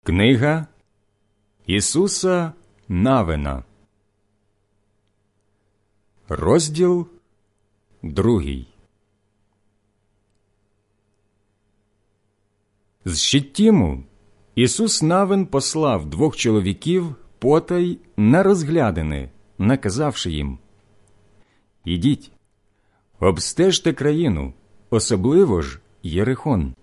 Книга Ісуса Навина, розділ 2. З Щиттіму Ісус Навин послав 2 чоловіків потай на розглядини, наказавши їм: «Ідіть, обстежте країну, особливо ж Єрихон».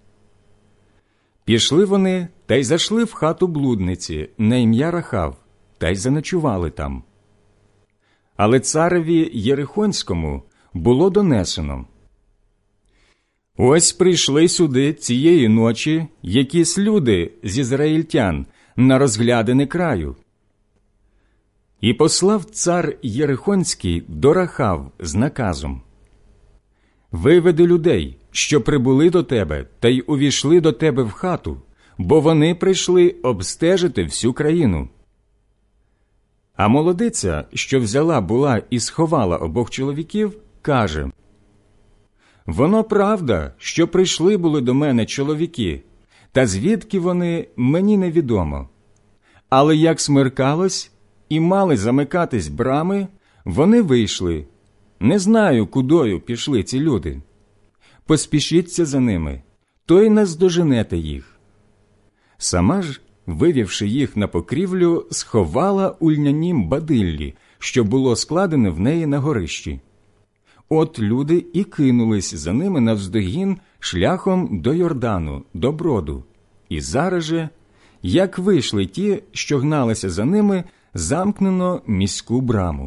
Пішли вони та й зайшли в хату блудниці на ім'я Рахав, та й заночували там. Але цареві Єрихонському було донесено: «Ось прийшли сюди цієї ночі якісь люди з ізраїльтян на розглядини краю». І послав цар Єрихонський до Рахав з наказом: «Виведи людей, що прибули до тебе, та й увійшли до тебе в хату, бо вони прийшли обстежити всю країну». А молодиця, що взяла була і сховала обох чоловіків, каже: «Воно правда, що прийшли були до мене чоловіки, та звідки вони, мені невідомо. Але як смеркалось і мали замикатись брами, вони вийшли. Не знаю, кудою пішли ці люди. Поспішіться за ними, то й наздоженете їх». Сама ж, вивівши їх на покрівлю, сховала у льнянім бадиллі, що було складене в неї на горищі. От люди і кинулись за ними навздогін шляхом до Йордану, до броду. І зараз же, як вийшли ті, що гналися за ними, замкнено міську браму.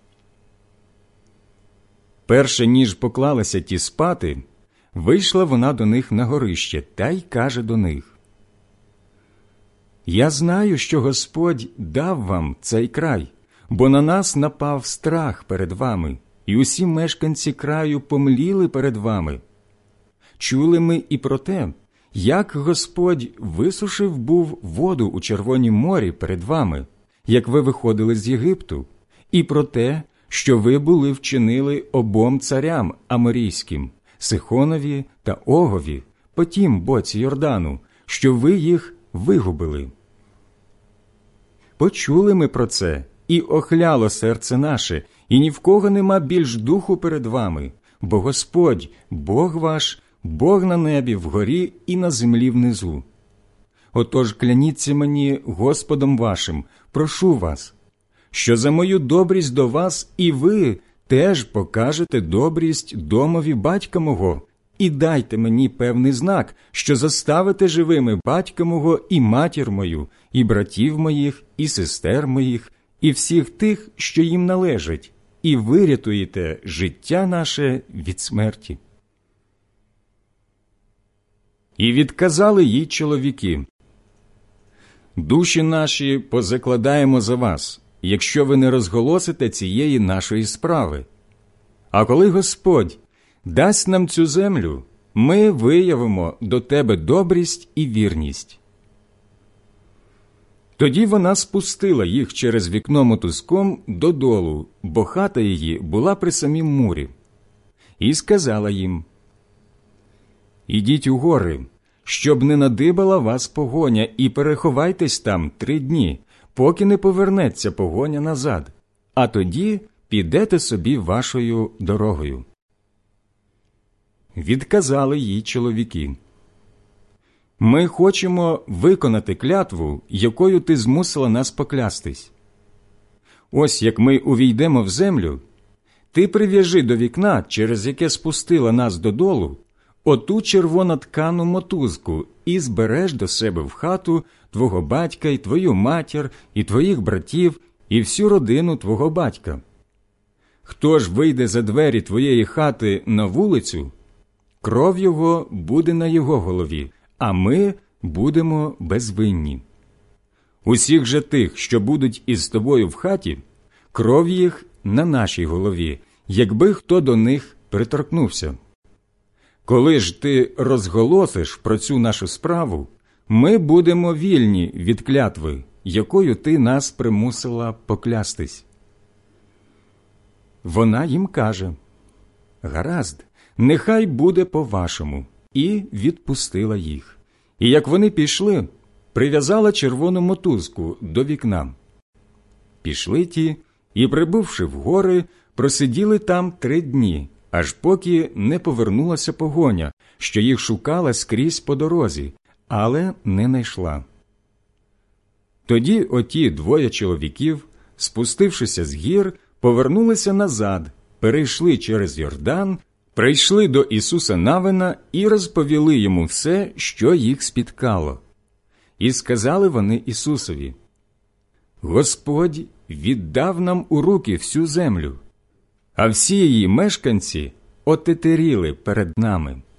Перше, ніж поклалися ті спати, вийшла вона до них на горище та й каже до них: «Я знаю, що Господь дав вам цей край, бо на нас напав страх перед вами, і усі мешканці краю помліли перед вами. Чули ми і про те, як Господь висушив був воду у Червонім морі перед вами, як ви виходили з Єгипту, і про те, що ви були вчинили обом царям аморійським, Сихонові та Огові, по тім боці Йордану, що ви їх вигубили. Почули ми про це, і охляло серце наше, і ні в кого нема більш духу перед вами, бо Господь, Бог ваш, Бог на небі вгорі і на землі внизу. Отож кляніться мені Господом вашим, прошу вас, що за мою добрість до вас і ви теж покажете добрість домові батька мого, і дайте мені певний знак, що заставите живими батька мого і матір мою, і братів моїх, і сестер моїх, і всіх тих, що їм належать, і вирятуєте життя наше від смерті». І відказали їй чоловіки: «Душі наші позакладаємо за вас, якщо ви не розголосите цієї нашої справи. А коли Господь дасть нам цю землю, ми виявимо до тебе добрість і вірність». Тоді вона спустила їх через вікно мотузком додолу, бо хата її була при самім мурі, і сказала їм: «Ідіть у гори, щоб не надибала вас погоня, і переховайтесь там 3 дні, поки не повернеться погоня назад, а тоді підете собі вашою дорогою». Відказали їй чоловіки: «Ми хочемо виконати клятву, якою ти змусила нас поклястись. Ось як ми увійдемо в землю, ти прив'яжи до вікна, через яке спустила нас додолу, оту червоноткану мотузку і збереш до себе в хату твого батька і твою матір, і твоїх братів, і всю родину твого батька. Хто ж вийде за двері твоєї хати на вулицю, кров його буде на його голові, а ми будемо безвинні. Усіх же тих, що будуть із тобою в хаті, кров їх на нашій голові, якби хто до них приторкнувся. Коли ж ти розголосиш про цю нашу справу, ми будемо вільні від клятви, якою ти нас примусила поклястись». Вона їм каже: «Гаразд, нехай буде по-вашому», і відпустила їх. І як вони пішли, прив'язала червону мотузку до вікна. Пішли ті і, прибувши в гори, просиділи там 3 дні, аж поки не повернулася погоня, що їх шукала скрізь по дорозі, але не найшла. Тоді оті 2 чоловіків, спустившися з гір, повернулися назад, перейшли через Йордан, прийшли до Ісуса Навина і розповіли йому все, що їх спіткало. І сказали вони Ісусові: «Господь віддав нам у руки всю землю, а всі її мешканці отетеріли перед нами».